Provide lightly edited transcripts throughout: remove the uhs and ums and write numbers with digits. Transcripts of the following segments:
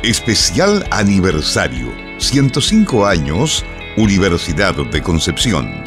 Especial aniversario, 105 años, Universidad de Concepción.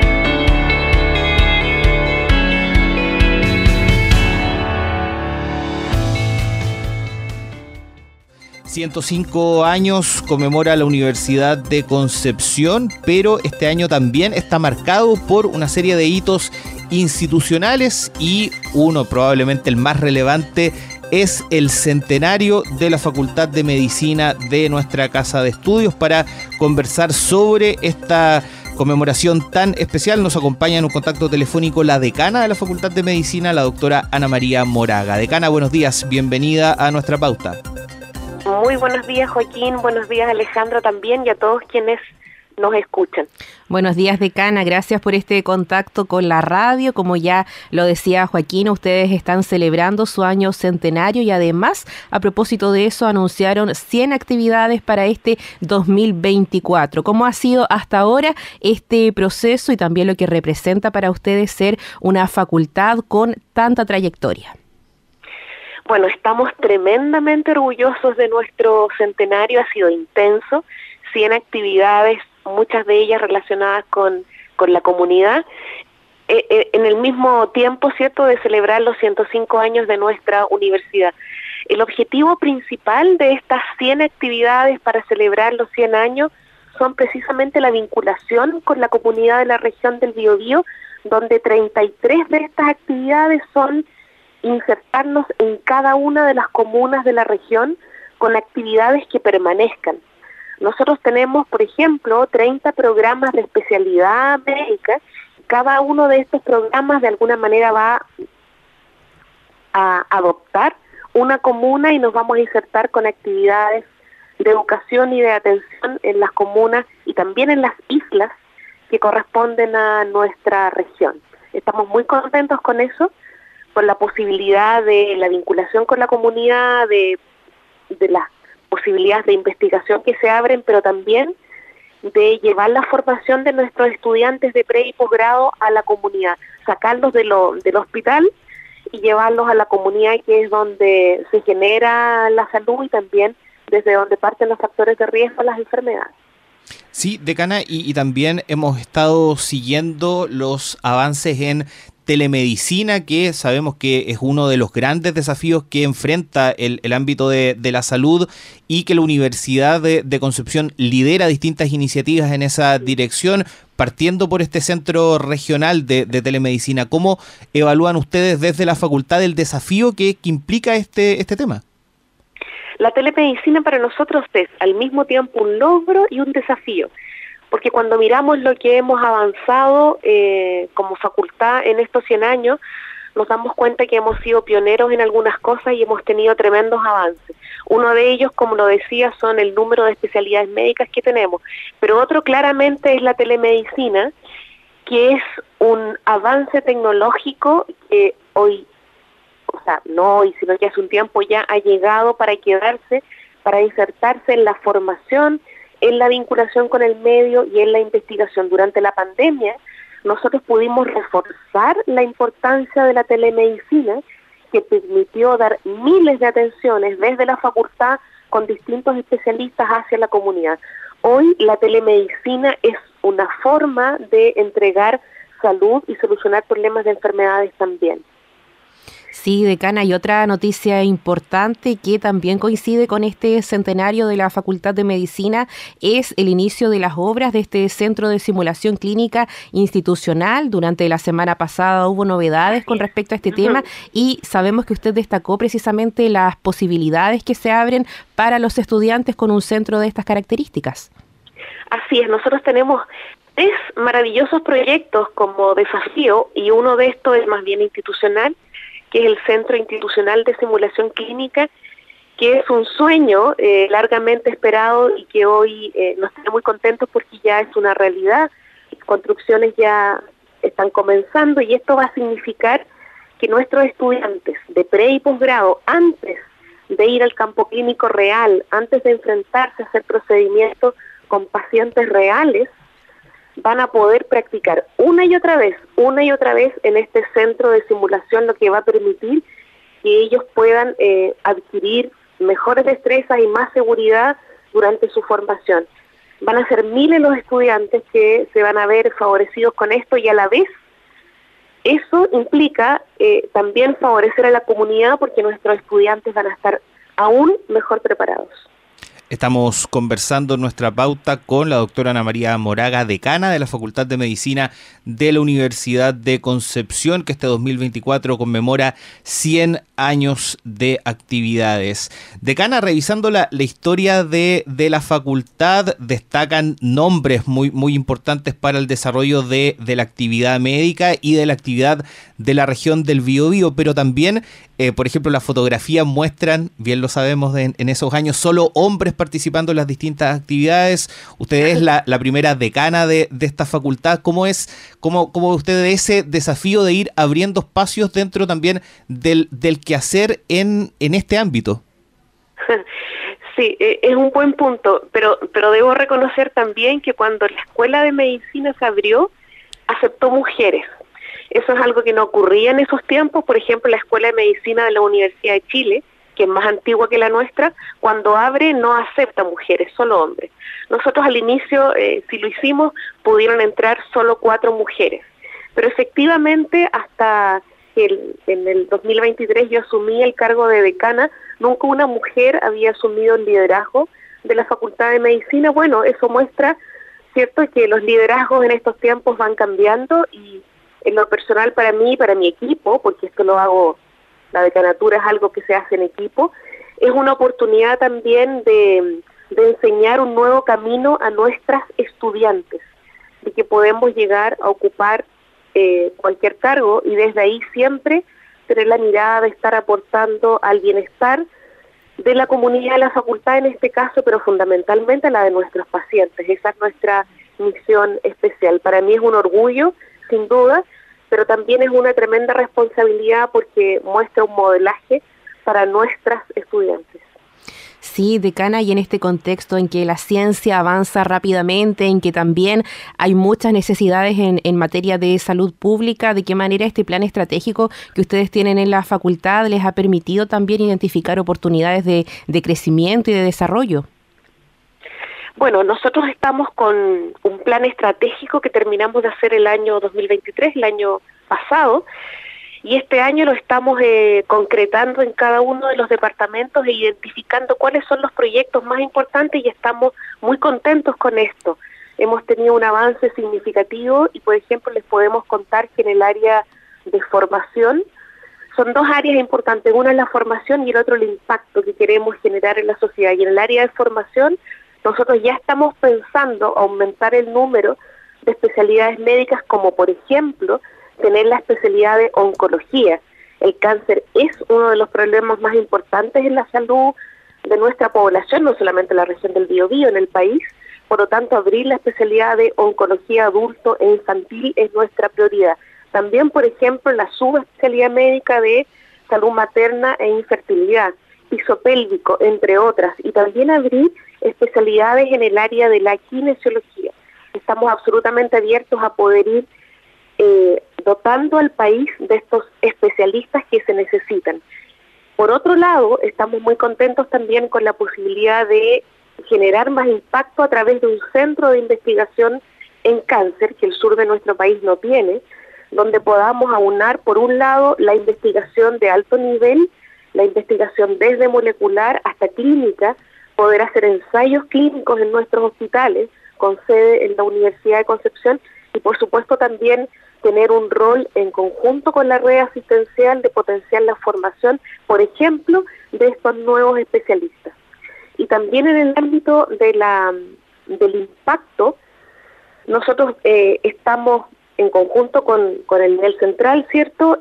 ...105 años conmemora la Universidad de Concepción, pero este año también está marcado por una serie de hitos institucionales y uno, probablemente el más relevante, es el centenario de la Facultad de Medicina de nuestra Casa de Estudios. Para conversar sobre esta conmemoración tan especial nos acompaña en un contacto telefónico la decana de la Facultad de Medicina, la doctora Ana María Moraga. Decana, buenos días, bienvenida a nuestra pauta. Muy buenos días, Joaquín, buenos días, Alejandra, también, y a todos quienes nos escuchan. Buenos días, decana, gracias por este contacto con la radio. Como ya lo decía Joaquín, ustedes están celebrando su año centenario y además, a propósito de eso, anunciaron 100 actividades para este 2024. ¿Cómo ha sido hasta ahora este proceso y también lo que representa para ustedes ser una facultad con tanta trayectoria? Bueno, estamos tremendamente orgullosos de nuestro centenario, ha sido intenso, 100 actividades, muchas de ellas relacionadas con la comunidad, en el mismo tiempo, ¿cierto?, de celebrar los 105 años de nuestra universidad. El objetivo principal de estas 100 actividades para celebrar los 100 años son precisamente la vinculación con la comunidad de la región del Biobío, donde 33 de estas actividades son insertarnos en cada una de las comunas de la región con actividades que permanezcan. Nosotros tenemos, por ejemplo, 30 programas de especialidad médica. Cada uno de estos programas de alguna manera va a adoptar una comuna y nos vamos a insertar con actividades de educación y de atención en las comunas y también en las islas que corresponden a nuestra región. Estamos muy contentos con eso, por la posibilidad de la vinculación con la comunidad, de las posibilidades de investigación que se abren, pero también de llevar la formación de nuestros estudiantes de pre y posgrado a la comunidad, sacarlos del hospital y llevarlos a la comunidad, que es donde se genera la salud y también desde donde parten los factores de riesgo a las enfermedades. Sí, decana, y también hemos estado siguiendo los avances en telemedicina, que sabemos que es uno de los grandes desafíos que enfrenta el ámbito de la salud y que la Universidad de Concepción lidera distintas iniciativas en esa dirección, partiendo por este centro regional de telemedicina. ¿Cómo evalúan ustedes desde la facultad el desafío que implica este tema? La telemedicina para nosotros es al mismo tiempo un logro y un desafío, porque cuando miramos lo que hemos avanzado como facultad en estos 100 años, nos damos cuenta que hemos sido pioneros en algunas cosas y hemos tenido tremendos avances. Uno de ellos, como lo decía, son el número de especialidades médicas que tenemos, pero otro claramente es la telemedicina, que es un avance tecnológico que hoy, o sea, no hoy, sino que hace un tiempo ya ha llegado para quedarse, para insertarse en la formación, en la vinculación con el medio y en la investigación. Durante la pandemia, nosotros pudimos reforzar la importancia de la telemedicina, que permitió dar miles de atenciones desde la facultad con distintos especialistas hacia la comunidad. Hoy la telemedicina es una forma de entregar salud y solucionar problemas de enfermedades también. Sí, decana, y otra noticia importante que también coincide con este centenario de la Facultad de Medicina es el inicio de las obras de este Centro de Simulación Clínica Institucional. Durante la semana pasada hubo novedades con respecto a este tema y sabemos que usted destacó precisamente las posibilidades que se abren para los estudiantes con un centro de estas características. Así es, nosotros tenemos 3 maravillosos proyectos como desafío y uno de estos es más bien institucional, que es el Centro Institucional de Simulación Clínica, que es un sueño largamente esperado y que hoy nos tiene muy contentos porque ya es una realidad. Las construcciones ya están comenzando y esto va a significar que nuestros estudiantes de pre y posgrado, antes de ir al campo clínico real, antes de enfrentarse a hacer procedimientos con pacientes reales, van a poder practicar una y otra vez en este centro de simulación, lo que va a permitir que ellos puedan adquirir mejores destrezas y más seguridad durante su formación. Van a ser miles los estudiantes que se van a ver favorecidos con esto, y a la vez eso implica también favorecer a la comunidad, porque nuestros estudiantes van a estar aún mejor preparados. Estamos conversando en nuestra pauta con la doctora Ana María Moraga, decana de la Facultad de Medicina de la Universidad de Concepción, que este 2024 conmemora 100 años de actividades. Decana, revisando la historia de la facultad, destacan nombres muy importantes para el desarrollo de la actividad médica y de la actividad de la región del Biobío, pero también, por ejemplo, las fotografías muestran, bien lo sabemos en esos años, solo hombres participando en las distintas actividades. Usted es la primera decana de esta facultad. ¿Cómo usted ve ese desafío de ir abriendo espacios dentro también del quehacer en este ámbito? Sí, es un buen punto, pero debo reconocer también que cuando la Escuela de Medicina se abrió, aceptó mujeres. Eso es algo que no ocurría en esos tiempos. Por ejemplo, la Escuela de Medicina de la Universidad de Chile, que es más antigua que la nuestra, cuando abre no acepta mujeres, solo hombres. Nosotros al inicio, si lo hicimos, pudieron entrar solo 4 mujeres. Pero efectivamente, hasta que en el 2023 yo asumí el cargo de decana, nunca una mujer había asumido el liderazgo de la Facultad de Medicina. Bueno, eso muestra, ¿cierto?, que los liderazgos en estos tiempos van cambiando, y en lo personal para mí y para mi equipo, porque esto lo hago, la decanatura es algo que se hace en equipo, es una oportunidad también de enseñar un nuevo camino a nuestras estudiantes, de que podemos llegar a ocupar cualquier cargo, y desde ahí siempre tener la mirada de estar aportando al bienestar de la comunidad de la facultad en este caso, pero fundamentalmente a la de nuestros pacientes. Esa es nuestra misión especial. Para mí es un orgullo, sin duda, pero también es una tremenda responsabilidad porque muestra un modelaje para nuestras estudiantes. Sí, decana, y en este contexto en que la ciencia avanza rápidamente, en que también hay muchas necesidades en materia de salud pública, ¿de qué manera este plan estratégico que ustedes tienen en la facultad les ha permitido también identificar oportunidades de crecimiento y de desarrollo? Bueno, nosotros estamos con un plan estratégico que terminamos de hacer el año 2023, el año pasado, y este año lo estamos concretando en cada uno de los departamentos e identificando cuáles son los proyectos más importantes, y estamos muy contentos con esto. Hemos tenido un avance significativo y, por ejemplo, les podemos contar que en el área de formación son 2 áreas importantes. Una es la formación y el otro el impacto que queremos generar en la sociedad. Y en el área de formación nosotros ya estamos pensando aumentar el número de especialidades médicas, como por ejemplo tener la especialidad de oncología. El cáncer es uno de los problemas más importantes en la salud de nuestra población, no solamente en la región del Biobío, en el país. Por lo tanto, abrir la especialidad de oncología adulto e infantil es nuestra prioridad. También, por ejemplo, la subespecialidad médica de salud materna e infertilidad, piso pélvico, entre otras. Y también abrir especialidades en el área de la kinesiología. Estamos absolutamente abiertos a poder ir dotando al país de estos especialistas que se necesitan. Por otro lado, estamos muy contentos también con la posibilidad de generar más impacto a través de un centro de investigación en cáncer que el sur de nuestro país no tiene, donde podamos aunar, por un lado, la investigación de alto nivel, la investigación desde molecular hasta clínica, poder hacer ensayos clínicos en nuestros hospitales, con sede en la Universidad de Concepción, y por supuesto también tener un rol en conjunto con la red asistencial de potenciar la formación, por ejemplo, de estos nuevos especialistas. Y también en el ámbito del impacto, nosotros estamos en conjunto con el nivel central, ¿cierto?,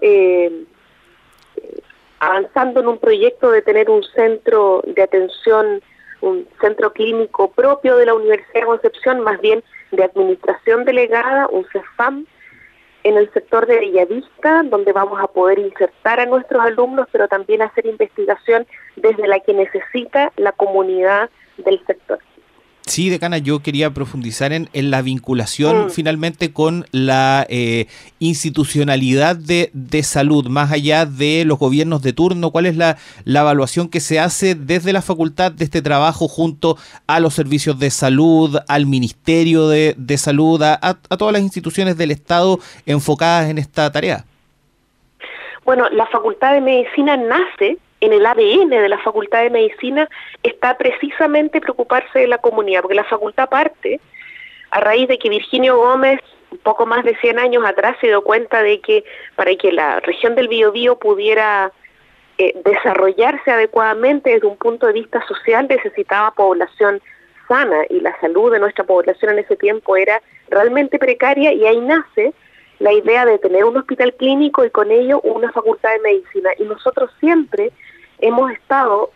avanzando en un proyecto de tener un centro de atención, un centro clínico propio de la Universidad de Concepción, más bien de administración delegada, un CEFAM, en el sector de Bellavista, donde vamos a poder insertar a nuestros alumnos, pero también hacer investigación desde la que necesita la comunidad del sector. Sí, decana, yo quería profundizar en la vinculación finalmente con la institucionalidad de salud, más allá de los gobiernos de turno. ¿Cuál es la evaluación que se hace desde la facultad de este trabajo junto a los servicios de salud, al Ministerio de Salud, a todas las instituciones del Estado enfocadas en esta tarea? Bueno, la Facultad de Medicina nace en el ADN de la Facultad de Medicina, está precisamente preocuparse de la comunidad, porque la facultad parte a raíz de que Virginio Gómez, un poco más de 100 años atrás, se dio cuenta de que para que la región del Biobío pudiera desarrollarse adecuadamente desde un punto de vista social, necesitaba población sana, y la salud de nuestra población en ese tiempo era realmente precaria, y ahí nace la idea de tener un hospital clínico y con ello una facultad de medicina. Y nosotros siempre hemos estado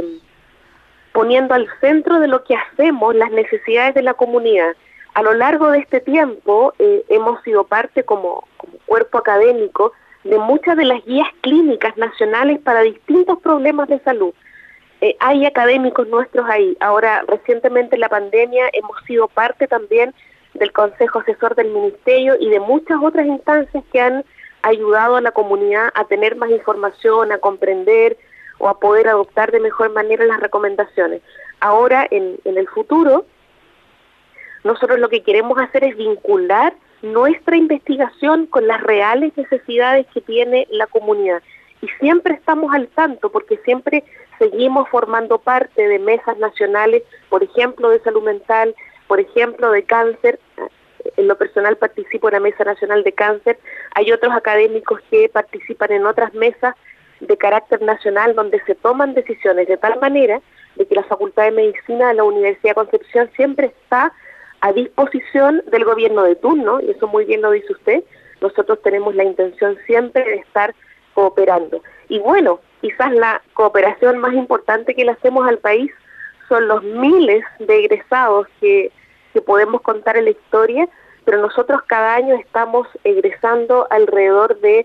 poniendo al centro de lo que hacemos las necesidades de la comunidad. A lo largo de este tiempo hemos sido parte como cuerpo académico de muchas de las guías clínicas nacionales para distintos problemas de salud. Hay académicos nuestros ahí. Ahora, recientemente en la pandemia hemos sido parte también del Consejo Asesor del Ministerio y de muchas otras instancias que han ayudado a la comunidad a tener más información, a comprender o a poder adoptar de mejor manera las recomendaciones. Ahora, en el futuro, nosotros lo que queremos hacer es vincular nuestra investigación con las reales necesidades que tiene la comunidad. Y siempre estamos al tanto, porque siempre seguimos formando parte de mesas nacionales, por ejemplo, de salud mental, por ejemplo, de cáncer. En lo personal participo en la Mesa Nacional de Cáncer. Hay otros académicos que participan en otras mesas de carácter nacional donde se toman decisiones de tal manera de que la Facultad de Medicina de la Universidad de Concepción siempre está a disposición del gobierno de turno, y eso muy bien lo dice usted. Nosotros tenemos la intención siempre de estar cooperando. Y bueno, quizás la cooperación más importante que le hacemos al país son los miles de egresados que podemos contar en la historia, pero nosotros cada año estamos egresando alrededor de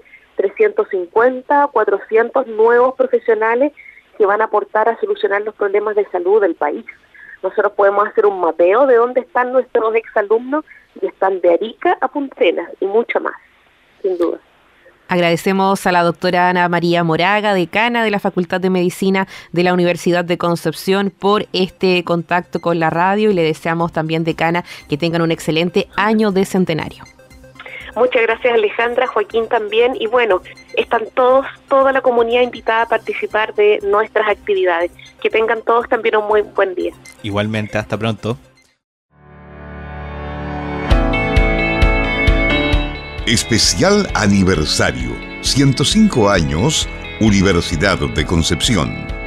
350, 400 nuevos profesionales que van a aportar a solucionar los problemas de salud del país. Nosotros podemos hacer un mapeo de dónde están nuestros exalumnos, y están de Arica a Punta Arenas y mucho más, sin duda. Agradecemos a la doctora Ana María Moraga, decana de la Facultad de Medicina de la Universidad de Concepción, por este contacto con la radio, y le deseamos también, decana, que tengan un excelente año de centenario. Muchas gracias, Alejandra, Joaquín también, y bueno, están toda la comunidad invitada a participar de nuestras actividades. Que tengan todos también un muy buen día. Igualmente, hasta pronto. Especial aniversario, 105 años, Universidad de Concepción.